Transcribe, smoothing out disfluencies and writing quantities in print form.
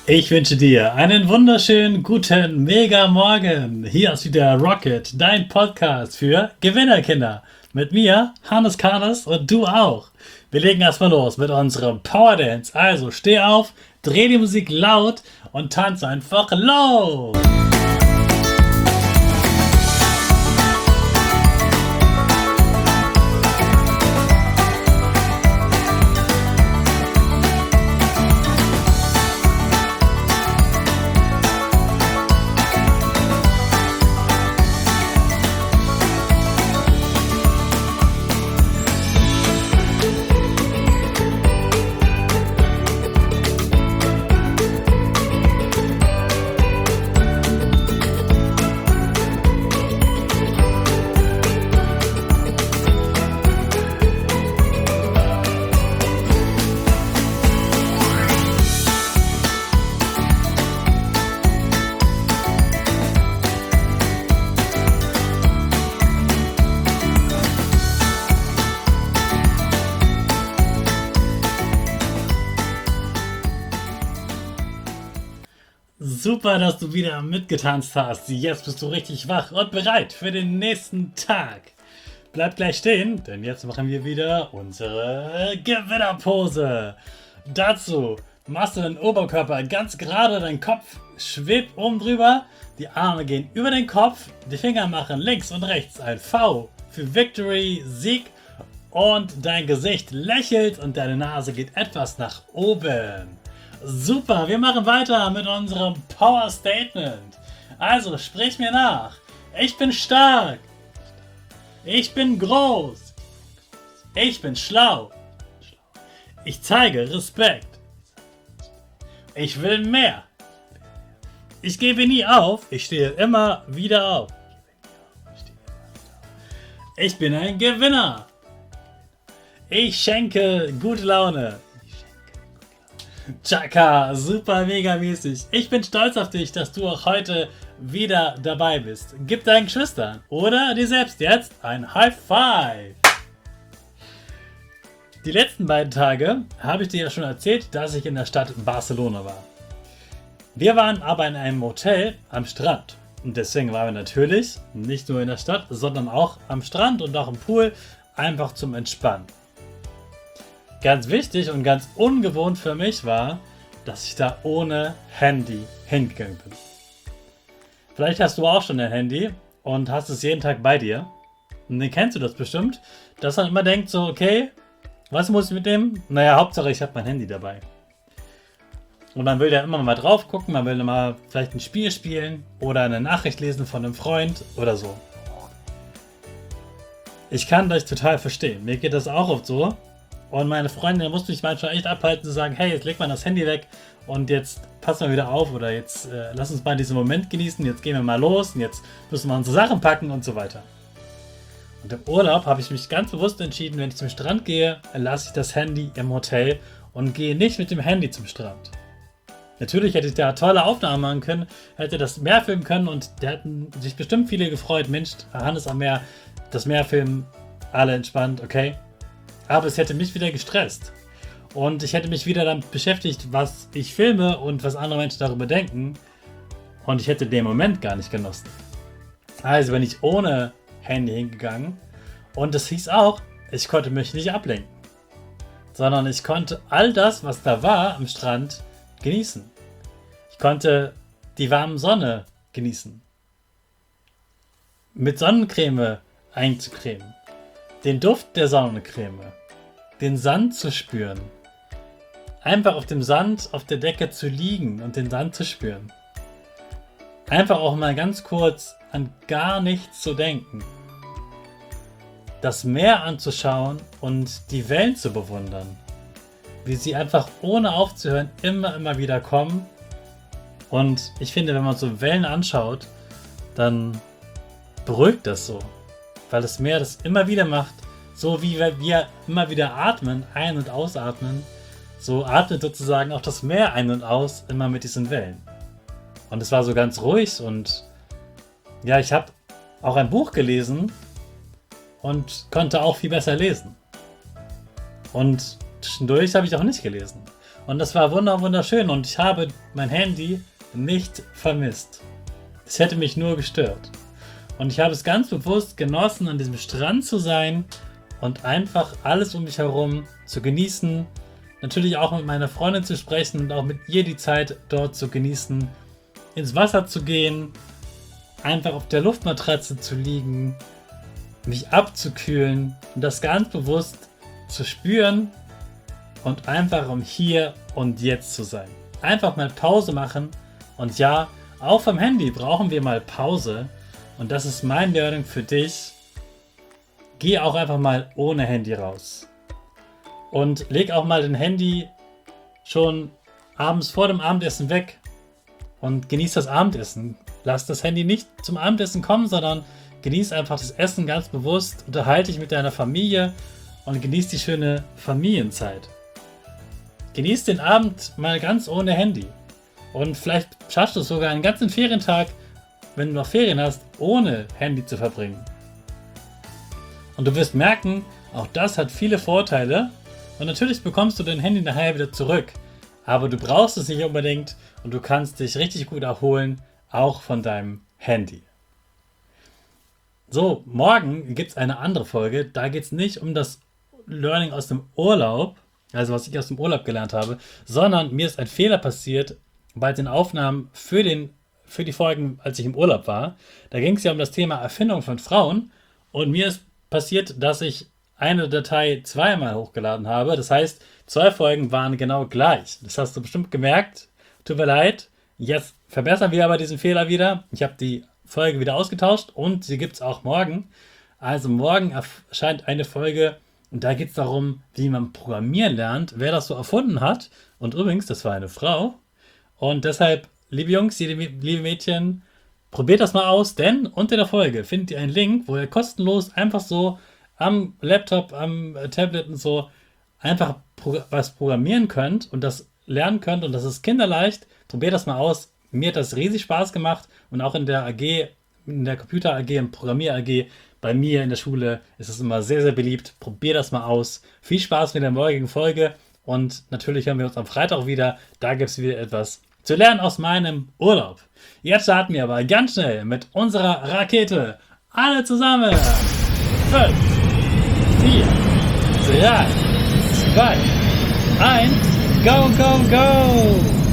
Ich wünsche dir einen wunderschönen guten Mega-Morgen. Hier ist wieder Rocket, dein Podcast für Gewinnerkinder. Mit mir, Hannes Karnes und du auch. Wir legen erstmal los mit unserem Power Dance. Also steh auf, dreh die Musik laut und tanze einfach los. Super, dass du wieder mitgetanzt hast. Jetzt bist du richtig wach und bereit für den nächsten Tag. Bleib gleich stehen, denn jetzt machen wir wieder unsere Gewinnerpose. Dazu machst du den Oberkörper ganz gerade, dein Kopf schwebt oben drüber, die Arme gehen über den Kopf, die Finger machen links und rechts ein V für Victory, Sieg und dein Gesicht lächelt und deine Nase geht etwas nach oben. Super, wir machen weiter mit unserem Power Statement. Also sprich mir nach. Ich bin stark. Ich bin groß. Ich bin schlau. Ich zeige Respekt. Ich will mehr. Ich gebe nie auf. Ich stehe immer wieder auf. Ich bin ein Gewinner. Ich schenke gute Laune. Chaka, super mega mäßig. Ich bin stolz auf dich, dass du auch heute wieder dabei bist. Gib deinen Geschwistern oder dir selbst jetzt ein High Five. Die letzten beiden Tage habe ich dir ja schon erzählt, dass ich in der Stadt Barcelona war. Wir waren aber in einem Hotel am Strand. Und deswegen waren wir natürlich nicht nur in der Stadt, sondern auch am Strand und auch im Pool, einfach zum Entspannen. Ganz wichtig und ganz ungewohnt für mich war, dass ich da ohne Handy hingegangen bin. Vielleicht hast du auch schon ein Handy und hast es jeden Tag bei dir. Und dann kennst du das bestimmt, dass man immer denkt so, okay, was muss ich mit dem? Naja, Hauptsache ich habe mein Handy dabei. Und man will ja immer mal drauf gucken, man will mal vielleicht ein Spiel spielen oder eine Nachricht lesen von einem Freund oder so. Ich kann das total verstehen. Mir geht das auch oft so. Und meine Freundin musste mich manchmal echt abhalten zu sagen, hey, jetzt leg mal das Handy weg und jetzt pass mal wieder auf oder jetzt lass uns mal diesen Moment genießen, jetzt gehen wir mal los und jetzt müssen wir unsere Sachen packen und so weiter. Und im Urlaub habe ich mich ganz bewusst entschieden, wenn ich zum Strand gehe, lasse ich das Handy im Hotel und gehe nicht mit dem Handy zum Strand. Natürlich hätte ich da tolle Aufnahmen machen können, hätte das Meer filmen können und da hätten sich bestimmt viele gefreut, Mensch, Hannes am Meer, das Meer filmen, alle entspannt, okay. Aber es hätte mich wieder gestresst. Und ich hätte mich wieder damit beschäftigt, was ich filme und was andere Menschen darüber denken. Und ich hätte den Moment gar nicht genossen. Also bin ich ohne Handy hingegangen. Und das hieß auch, ich konnte mich nicht ablenken. Sondern ich konnte all das, was da war am Strand, genießen. Ich konnte die warme Sonne genießen. Mit Sonnencreme einzucremen. Den Duft der Sonnencreme, den Sand zu spüren, einfach auf dem Sand auf der Decke zu liegen und den Sand zu spüren. Einfach auch mal ganz kurz an gar nichts zu denken. Das Meer anzuschauen und die Wellen zu bewundern. Wie sie einfach ohne aufzuhören immer wieder kommen. Und ich finde, wenn man so Wellen anschaut, dann beruhigt das so. Weil das Meer das immer wieder macht, so wie wir immer wieder atmen, ein- und ausatmen, so atmet sozusagen auch das Meer ein und aus, immer mit diesen Wellen. Und es war so ganz ruhig und ja, ich habe auch ein Buch gelesen und konnte auch viel besser lesen. Und zwischendurch habe ich auch nicht gelesen. Und das war wunderschön und ich habe mein Handy nicht vermisst. Es hätte mich nur gestört. Und ich habe es ganz bewusst genossen, an diesem Strand zu sein und einfach alles um mich herum zu genießen. Natürlich auch mit meiner Freundin zu sprechen und auch mit ihr die Zeit dort zu genießen. Ins Wasser zu gehen, einfach auf der Luftmatratze zu liegen, mich abzukühlen und das ganz bewusst zu spüren und einfach um hier und jetzt zu sein. Einfach mal Pause machen und ja, auch vom Handy brauchen wir mal Pause und das ist mein Learning für dich. Geh auch einfach mal ohne Handy raus und leg auch mal dein Handy schon abends vor dem Abendessen weg und genieß das Abendessen. Lass das Handy nicht zum Abendessen kommen, sondern genieß einfach das Essen ganz bewusst, unterhalte dich mit deiner Familie und genieß die schöne Familienzeit. Genieß den Abend mal ganz ohne Handy und vielleicht schaffst du es sogar einen ganzen Ferientag, wenn du noch Ferien hast, ohne Handy zu verbringen. Und du wirst merken, auch das hat viele Vorteile und natürlich bekommst du dein Handy nachher wieder zurück, aber du brauchst es nicht unbedingt und du kannst dich richtig gut erholen, auch von deinem Handy. So, morgen gibt es eine andere Folge. Da geht es nicht um das Learning aus dem Urlaub, also was ich aus dem Urlaub gelernt habe, sondern mir ist ein Fehler passiert bei den Aufnahmen für die Folgen, als ich im Urlaub war. Da ging es ja um das Thema Erfindung von Frauen und mir ist passiert, dass ich eine Datei zweimal hochgeladen habe. Das heißt, 2 Folgen waren genau gleich. Das hast du bestimmt gemerkt. Tut mir leid. Jetzt verbessern wir aber diesen Fehler wieder. Ich habe die Folge wieder ausgetauscht und sie gibt es auch morgen. Also morgen erscheint eine Folge und da geht es darum, wie man Programmieren lernt, wer das so erfunden hat. Und übrigens, das war eine Frau. Und deshalb, liebe Jungs, liebe Mädchen, probiert das mal aus, denn unter der Folge findet ihr einen Link, wo ihr kostenlos einfach so am Laptop, am Tablet und so einfach was programmieren könnt und das lernen könnt und das ist kinderleicht. Probiert das mal aus. Mir hat das riesig Spaß gemacht und auch in der AG, in der Computer AG, im Programmier AG, bei mir in der Schule ist es immer sehr beliebt. Probiert das mal aus. Viel Spaß mit der morgigen Folge und natürlich hören wir uns am Freitag wieder. Da gibt es wieder etwas zu lernen aus meinem Urlaub. Jetzt starten wir aber ganz schnell mit unserer Rakete. Alle zusammen. 5, 4, 3, 2, 1, go, go, go!